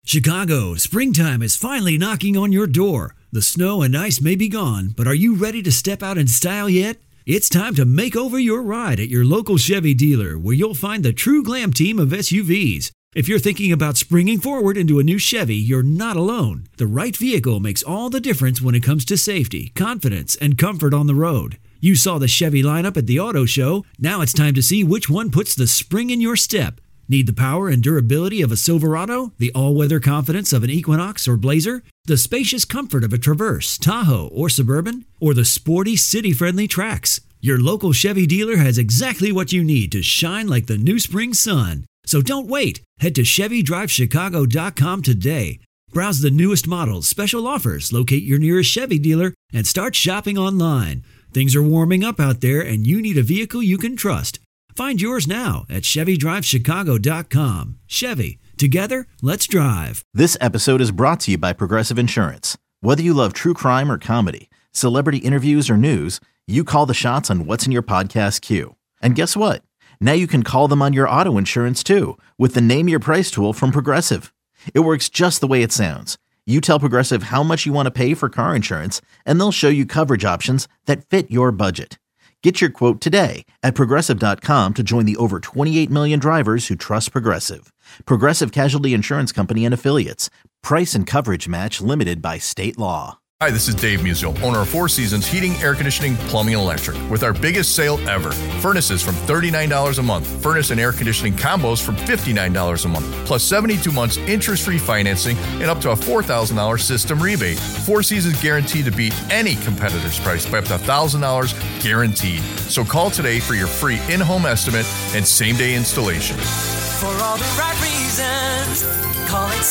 Chicago, springtime is finally knocking on your door. The snow and ice may be gone, but are you ready to step out in style yet? It's time to make over your ride at your local Chevy dealer, where you'll find the true glam team of SUVs. If you're thinking about springing forward into a new Chevy, you're not alone. The right vehicle makes all the difference when it comes to safety, confidence, and comfort on the road. You saw the Chevy lineup at the auto show. Now it's time to see which one puts the spring in your step. Need the power and durability of a Silverado, the all-weather confidence of an Equinox or Blazer, the spacious comfort of a Traverse, Tahoe, or Suburban, or the sporty, city-friendly Trax? Your local Chevy dealer has exactly what you need to shine like the new spring sun. So don't wait. Head to ChevyDriveChicago.com today. Browse the newest models, special offers, locate your nearest Chevy dealer, and start shopping online. Things are warming up out there, and you need a vehicle you can trust. Find yours now at ChevyDriveChicago.com. Chevy, together, let's drive. This episode is brought to you by Progressive Insurance. Whether you love true crime or comedy, celebrity interviews or news, you call the shots on what's in your podcast queue. And guess what? Now you can call them on your auto insurance too with the Name Your Price tool from Progressive. It works just the way it sounds. You tell Progressive how much you want to pay for car insurance, and they'll show you coverage options that fit your budget. Get your quote today at Progressive.com to join the over 28 million drivers who trust Progressive. Progressive Casualty Insurance Company and Affiliates. Price and coverage match limited by state law. Hi, this is Dave Musial, owner of Four Seasons Heating, Air Conditioning, Plumbing, and Electric, with our biggest sale ever. Furnaces from $39 a month. Furnace and air conditioning combos from $59 a month. Plus 72 months interest-free financing and up to a $4,000 system rebate. Four Seasons guaranteed to beat any competitor's price by up to $1,000 guaranteed. So call today for your free in-home estimate and same-day installation. For all the right reasons, call it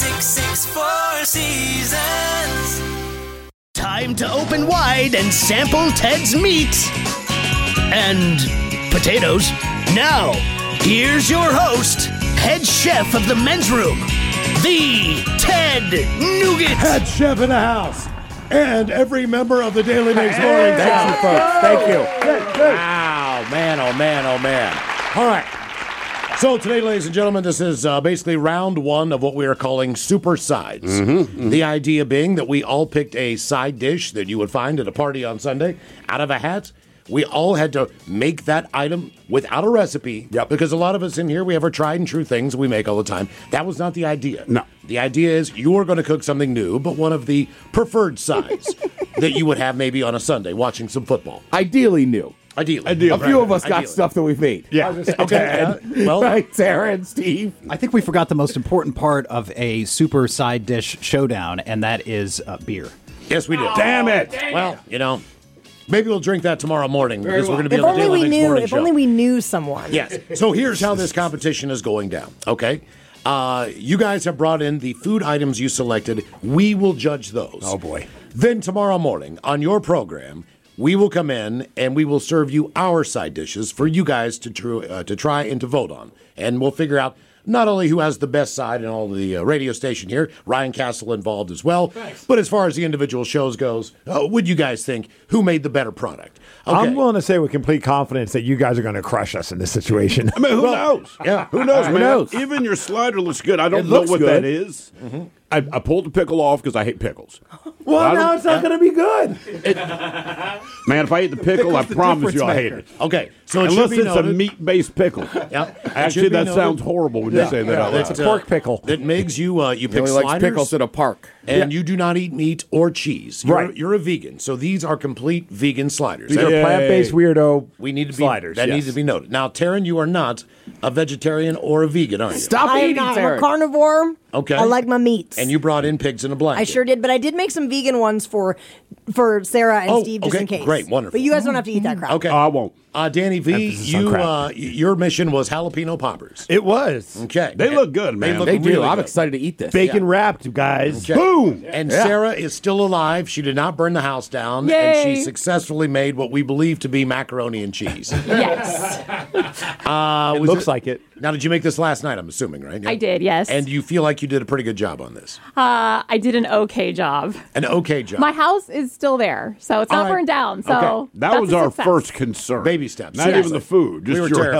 664 Seasons. Time to open wide and sample Ted's meat and potatoes. Now, here's your host, head chef of the men's room, the Ted Nugent. Head chef in the house, and every member of the Daily Mix Morning Show. Thank you, folks. Thank you. Wow, man, oh man, oh man. All right. So today, ladies and gentlemen, this is basically round one of what we are calling super sides. The idea being that we all picked a side dish that you would find at a party on Sunday out of a hat. We all had to make that item without a recipe. Yep. Because a lot of us in here, we have our tried and true things we make all the time. That was not the idea. No. The idea is you are going to cook something new, but one of the preferred sides that you would have maybe on a Sunday watching some football. Ideally new. Ideally. A few of us got stuff that we've made. Yeah. Okay. Well, right, Sarah and Steve. I think we forgot the most important part of a super side dish showdown, and that is beer. Yes, we did. Damn it. Well, you know, maybe we'll drink that tomorrow morning because we're going to be on the Daily Mix Morning Show. If only we knew someone. Yes. So here's how this competition is going down, okay? You guys have brought in the food items you selected. We will judge those. Oh, boy. Then tomorrow morning on your program, we will come in and we will serve you our side dishes for you guys to try and to vote on. And we'll figure out not only who has the best side in all the radio station here, Ryan Castle involved as well, but as far as the individual shows goes, would you guys think who made the better product? Okay. I'm willing to say with complete confidence that you guys are going to crush us in this situation. I mean, who knows? Yeah. Who knows, man? Who knows? Even your slider looks good. I don't know what that is. Mm-hmm. I pulled the pickle off because I hate pickles. Well, now it's not going to be good. Man, if I ate the pickle, I promise you I hate it. Okay, so it unless should be it's a meat-based pickle. Yep. Actually, that sounds horrible when you say that out loud. It's a pork pickle. That Miggs, you pick He sliders. likes pickles at a park. And you do not eat meat or cheese. You're a vegan, so these are complete vegan sliders. These are plant-based weirdo sliders. That needs to be noted. Now, Taryn, you are not a vegetarian or a vegan, are you? Stop eating, Taryn. I'm a carnivore. Okay. I like my meats. And you brought in pigs in a blanket. I sure did, but I did make some vegan ones for Sarah and Steve just in case. Great, wonderful. But you guys don't have to eat that crap. Okay. I won't. Danny V, your mission was jalapeno poppers. It was. Okay. They look good, man. They do. really I'm good. excited to eat this. Bacon wrapped, guys. Okay. Boom! And Sarah is still alive. She did not burn the house down. Yay. And she successfully made what we believe to be macaroni and cheese. Yes. It looks like it. Now, did you make this last night, I'm assuming, right? I did, yes. And you feel like you did a pretty good job on this? I did an okay job. An okay job. My house is still there, so it's not burned down. So That was that's a our success. first concern. Baby steps. Not even the food, just we were your terrified. health.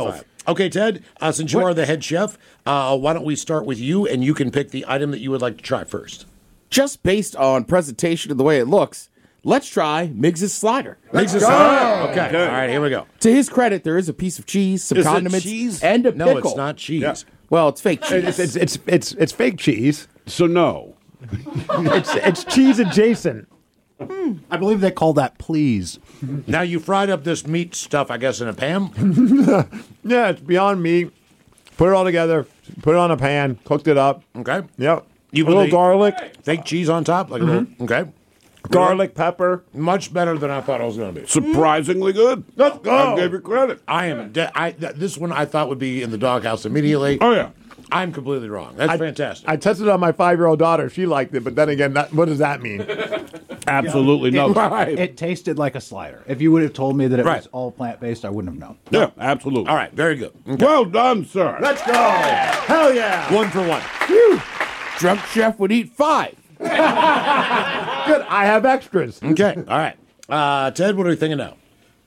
Okay, Ted, since you are the head chef, why don't we start with you, and you can pick the item that you would like to try first. Just based on presentation and the way it looks, let's try Miggs' slider. Miggs' slider. Okay. All right, here we go. To his credit, there is a piece of cheese, some condiments, and a pickle. No, it's not cheese. Yeah. Well, it's fake cheese. It's fake cheese. So no. it's cheese adjacent. I believe they call that please. Now, you fried up this meat stuff, I guess, in a pan? Yeah, it's Beyond Meat. Put it all together. Put it on a pan. Cooked it up. Okay. Yep. You a little put garlic. Fake cheese on top? Like a little, okay. Garlic, pepper. Much better than I thought it was going to be. Surprisingly good. Let's go. I gave you credit. I am. This one I thought would be in the doghouse immediately. Oh, yeah. I'm completely wrong. That's fantastic. I tested it on my 5-year-old daughter. She liked it, but then again, what does that mean? Absolutely nothing. It tasted like a slider. If you would have told me that it Right. was all plant-based, I wouldn't have known. Yeah, absolutely. All right, very good. Okay. Well done, sir. Let's go. Hell yeah. 1 for 1. Drunk chef would eat 5. Good. I have extras. Okay, all right. Ted, what are you thinking now?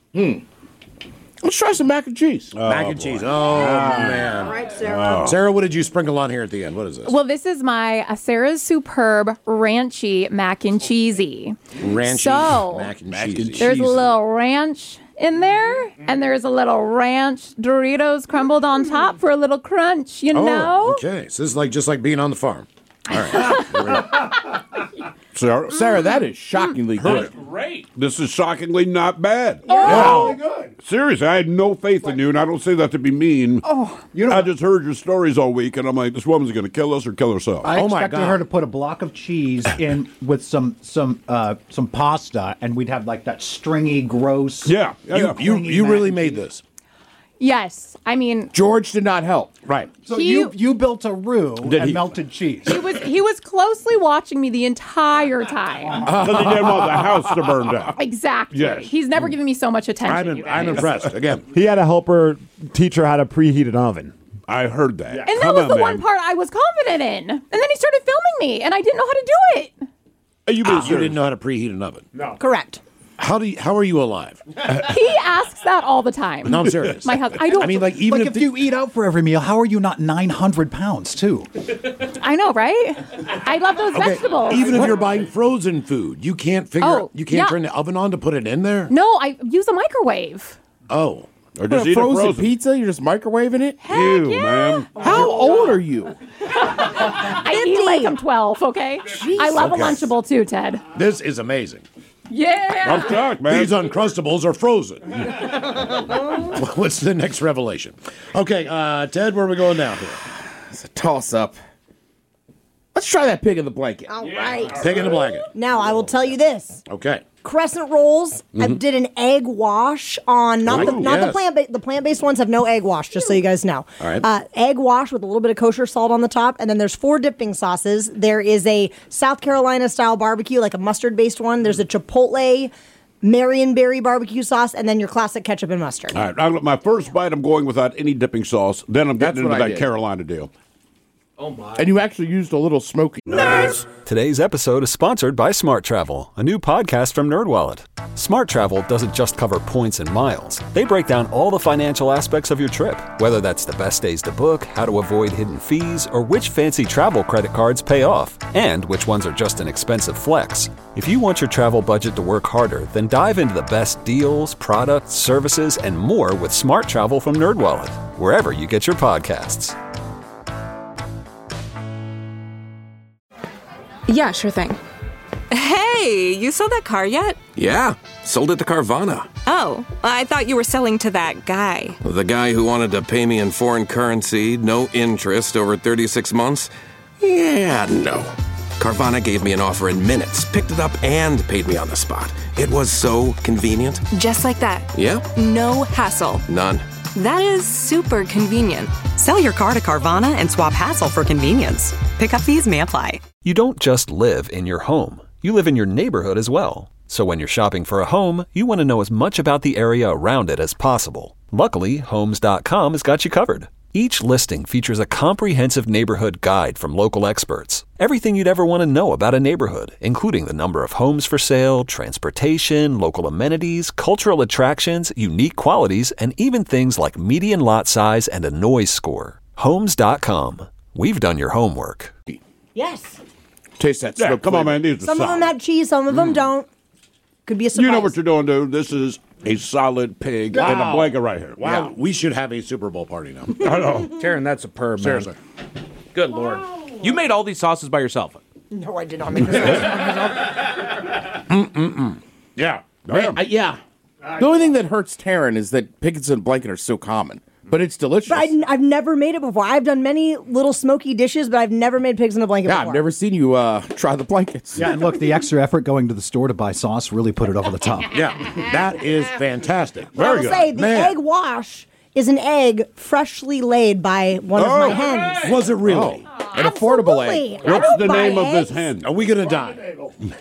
Let's try some mac and cheese. Mac and cheese. Oh, man. All right, Sarah. Sarah, what did you sprinkle on here at the end? What is this? Well, this is my Sarah's Superb Ranchy Mac and Cheesy. Ranchy So, mac and cheese. There's a little ranch in there, and there's a little ranch Doritos crumbled on top for a little crunch, you know? Okay. So this is just like being on the farm. All right. Sarah, that is shockingly good. Great. This is shockingly not bad. Oh. Really good. Seriously, I had no faith in you, and I don't say that to be mean. I just heard your stories all week, and I'm like, this woman's going to kill us or kill herself. I Oh, my expected God. her to put a block of cheese in with some pasta, and we'd have like that stringy, gross. Yeah. You really made this. Yes. I mean, George did not help. Right. So He- you built a roux and he- melted cheese. he was closely watching me the entire time. Because he didn't want the house to burn down. Exactly. Yes. He's never given me so much attention. you I'm guys. impressed. Again. He had to help her teach her how to preheat an oven. I heard that. And that Come was on, the man. one part I was confident in. And then he started filming me, and I didn't know how to do it. Are you being You serious? didn't know how to preheat an oven. No. Correct. How are you alive? He asks that all the time. No, I'm serious. My husband. I don't. I mean, like, even Like if if you eat out for every meal, how are you not 900 pounds too? I know, right? I love those vegetables. Even if you're buying frozen food, you can't turn the oven on to put it in there? No, I use a microwave. Oh. Or just eat Frozen a frozen pizza? You're just microwaving it? Ew, man. How old are you? I eat like I'm 12, okay? I love a Lunchable too, Ted. This is amazing. Yeah. I'm shocked, man. These Uncrustables are frozen. What's the next revelation? Okay, Ted, where are we going now? It's a toss-up. Let's try that pig in the blanket. All right. Pig in the blanket. Now, I will tell you this. Okay. Crescent rolls. I did an egg wash on not the yes. plant-based ones have no egg wash, just so you guys know. All right. Egg wash with a little bit of kosher salt on the top, and then there's 4 dipping sauces. There is a South Carolina style barbecue, like a mustard based one. There's a Chipotle Marionberry barbecue sauce, and then your classic ketchup and mustard. All right, my first bite, I'm going without any dipping sauce. Then I'm getting into what I that did. Carolina deal. And you actually used a little smoky. Today's episode is sponsored by Smart Travel, a new podcast from NerdWallet. Smart Travel doesn't just cover points and miles. They break down all the financial aspects of your trip, whether that's the best days to book, how to avoid hidden fees, or which fancy travel credit cards pay off, and which ones are just an expensive flex. If you want your travel budget to work harder, then dive into the best deals, products, services, and more with Smart Travel from NerdWallet, wherever you get your podcasts. Yeah, sure thing. Hey, you sold that car yet? Yeah, sold it to Carvana. Oh, I thought you were selling to that guy. The guy who wanted to pay me in foreign currency, no interest, over 36 months? Yeah, no. Carvana gave me an offer in minutes, picked it up, and paid me on the spot. It was so convenient. Just like that. Yeah? No hassle. None. That is super convenient. Sell your car to Carvana and swap hassle for convenience. Pickup fees may apply. You don't just live in your home. You live in your neighborhood as well. So when you're shopping for a home, you want to know as much about the area around it as possible. Luckily, Homes.com has got you covered. Each listing features a comprehensive neighborhood guide from local experts. Everything you'd ever want to know about a neighborhood, including the number of homes for sale, transportation, local amenities, cultural attractions, unique qualities, and even things like median lot size and a noise score. Homes.com. We've done your homework. Yes. Taste that. Yeah, come on, man. These are Some of solid. them have cheese, some of them don't. Could be a surprise. You know what you're doing, dude. This is a solid pig in a blanket right here. Wow. Yeah. We should have a Super Bowl party now. I know. Taryn, that's superb, man. Seriously. Good Lord. You made all these sauces by yourself. No, I did not make this. Yeah. Man, yeah. The only thing that hurts Taryn is that pickles in a blanket are so common. But it's delicious. But I've never made it before. I've done many little smoky dishes, but I've never made pigs in a blanket before. I've never seen you try the blankets. Yeah, and look, the extra effort going to the store to buy sauce really put it over the top. Yeah, that is fantastic. But I will say, the egg wash is an egg freshly laid by one of my hens. Was it really? An affordable egg. Absolutely. What's the name of eggs. this hen? Are we going to die?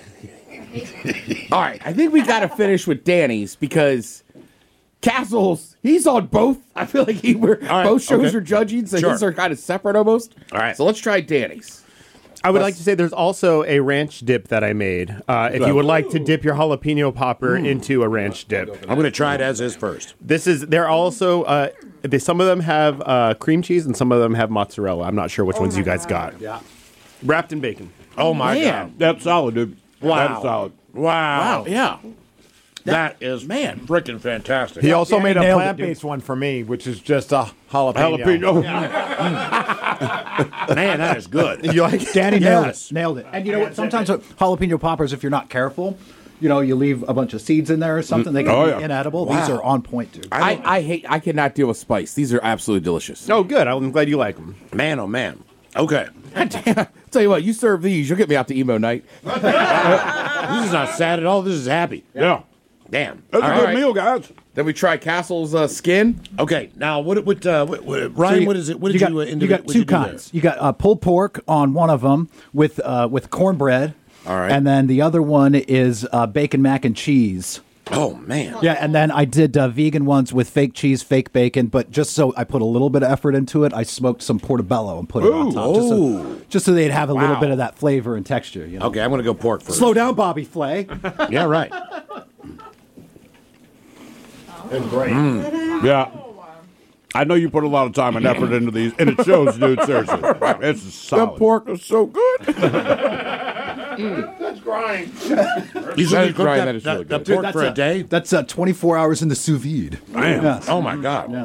All right, I think we got to finish with Danny's because Castles, he's on both. I feel like both shows are judging, so his are kind of separate almost. All right. So let's try Danny's. I would like to say there's also a ranch dip that I made. If you would like to dip your jalapeno popper into a ranch dip. I'm going to try it as is first. They're also, some of them have cream cheese and some of them have mozzarella. I'm not sure which ones you guys got. Yeah. Wrapped in bacon. Oh, my Man. God. That's solid, dude. Wow. That's solid. Wow. Yeah. That is freaking fantastic. He also made a nailed it, plant-based one for me, which is just a jalapeno. Jalapeno. Man, that is good. You like Danny Yes. nailed it. And you know what? Sometimes with jalapeno poppers, if you're not careful, you leave a bunch of seeds in there or something. They can be inedible. Wow. These are on point, dude. I cannot deal with spice. These are absolutely delicious. Oh, good. I'm glad you like them. Man, oh, man. Okay. Tell you what, you serve these, you'll get me out to emo night. This is not sad at all. This is happy. Yeah. Damn. That's a good meal, guys. Then we try Castle's skin. Okay, now what Ryan? What is it? What did You got two kinds. You got pulled pork on one of them with cornbread. All right. And then the other one is bacon mac and cheese. Oh man. Yeah, and then I did vegan ones with fake cheese, fake bacon, but just so I put a little bit of effort into it, I smoked some portobello and put it on top, just so they'd have a little bit of that flavor and texture. You know? Okay, I'm going to go pork first. Slow down, Bobby Flay. Yeah, right. It's great. Yeah. I know you put a lot of time and effort into these, and it shows, dude. Seriously. It's solid. The pork is so good. That's grind. You should cook that pork for a day? That's 24 hours in the sous vide. Damn. Yes. Oh, my God. Yeah.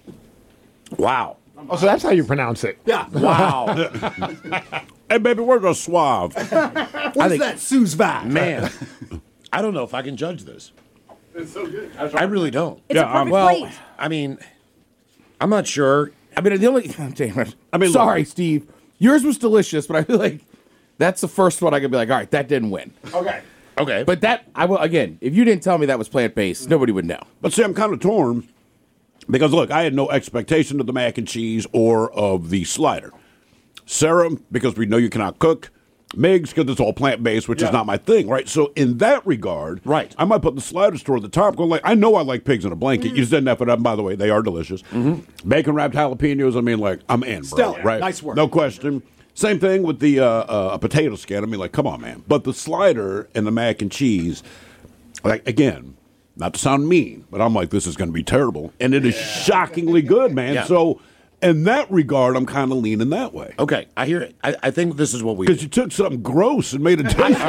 Wow. Oh, so that's how you pronounce it. Yeah. Wow. Hey, baby, where's the suave? What is that sous vide? Man, I don't know if I can judge this. It's so good. I really don't. It's a perfect plate. I mean, I'm not sure. I mean, the only. Damn it. I mean, sorry, Steve. Yours was delicious, but I feel like that's the first one I could be like, all right, that didn't win. Okay. But that, I will, again, if you didn't tell me that was plant-based, nobody would know. But see, I'm kind of torn because, look, I had no expectation of the mac and cheese or of the slider. Sarah, because we know you cannot cook. Migs, because it's all plant-based, which is not my thing, right? So in that regard, right, I might put the sliders toward the top. Going like, I know I like pigs in a blanket. You just didn't have it up. By the way, they are delicious. Bacon-wrapped jalapenos, I mean, like, I'm in, bro. Stellar. Right? Nice work. No question. Same thing with the potato skin. I mean, like, come on, man. But the slider and the mac and cheese, like, again, not to sound mean, but I'm like, this is going to be terrible. And it is shockingly good, man. Yeah. So in that regard, I'm kind of leaning that way. Okay, I hear it. I think this is what we Because you took something gross and made it taste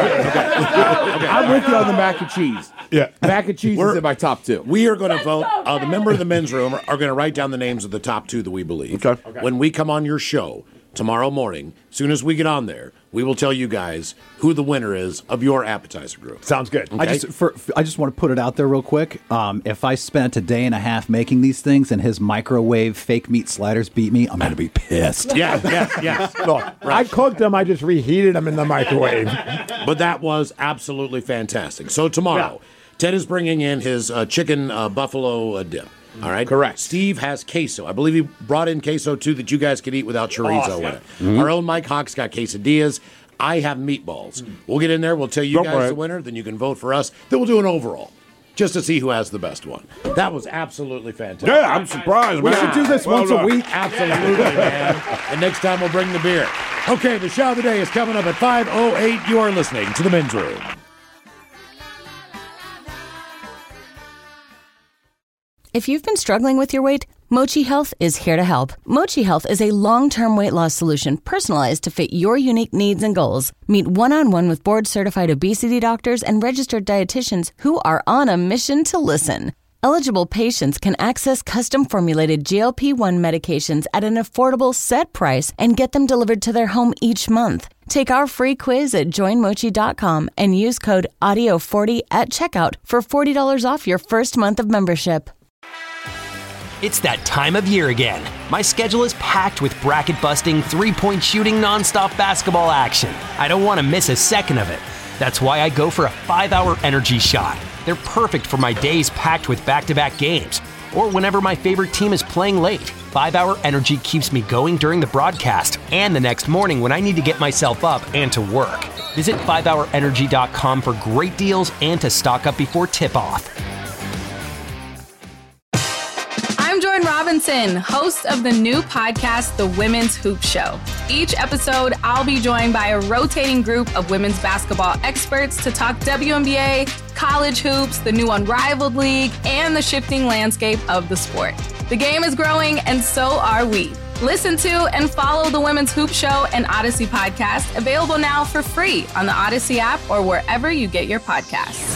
I'm with you on the mac and cheese. Yeah. Mac and cheese is in my top two. We are going to vote. The member of the men's room are going to write down the names of the top two that we believe. Okay. When we come on your show tomorrow morning, as soon as we get on there, we will tell you guys who the winner is of your appetizer group. Sounds good. Okay? I just want to put it out there real quick. If I spent a day and a half making these things and his microwave fake meat sliders beat me, I'm going to be pissed. Yeah. Look, I cooked them. I just reheated them in the microwave. But that was absolutely fantastic. So tomorrow, Ted is bringing in his chicken buffalo dip. All right? Correct. Steve has queso. I believe he brought in queso, too, that you guys could eat without chorizo in it. Our own Mike Hawk's got quesadillas. I have meatballs. We'll get in there. We'll tell you guys the winner. Then you can vote for us. Then we'll do an overall. just to see who has the best one. That was absolutely fantastic. Yeah, I'm surprised, We man. should do this once a week. Absolutely, man. And next time we'll bring the beer. Okay, the show of the day is coming up at 5:08. You are listening to The Men's Room. If you've been struggling with your weight, Mochi Health is here to help. Mochi Health is a long-term weight loss solution personalized to fit your unique needs and goals. Meet one-on-one with board-certified obesity doctors and registered dietitians who are on a mission to listen. Eligible patients can access custom-formulated GLP-1 medications at an affordable set price and get them delivered to their home each month. Take our free quiz at joinmochi.com and use code AUDIO40 at checkout for $40 off your first month of membership. It's that time of year again. My schedule is packed with bracket-busting, three-point shooting, nonstop basketball action. I don't want to miss a second of it. That's why I go for a 5-hour energy shot. They're perfect for my days packed with back-to-back games, or whenever my favorite team is playing late. 5-hour energy keeps me going during the broadcast and the next morning when I need to get myself up and to work. Visit 5hourenergy.com for great deals and to stock up before tip-off. I'm Jordan Robinson, host of the new podcast, The Women's Hoop Show. Each episode, I'll be joined by a rotating group of women's basketball experts to talk WNBA, college hoops, the new Unrivaled League, and the shifting landscape of the sport. The game is growing, and so are we. Listen to and follow The Women's Hoop Show and Odyssey podcast, available now for free on the Odyssey app or wherever you get your podcasts.